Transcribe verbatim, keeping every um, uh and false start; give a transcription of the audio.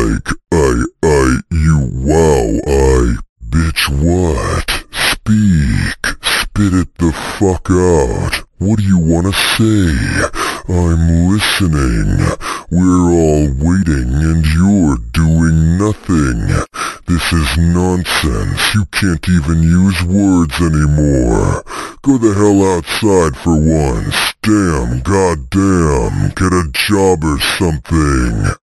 like, I, I, you, wow, I, bitch what? Speak, spit it the fuck out. What do you wanna say? I'm listening. We're all waiting and you're doing nothing. This is nonsense. You can't even use words anymore. Go the hell outside for once. Damn, goddamn, get a job or something.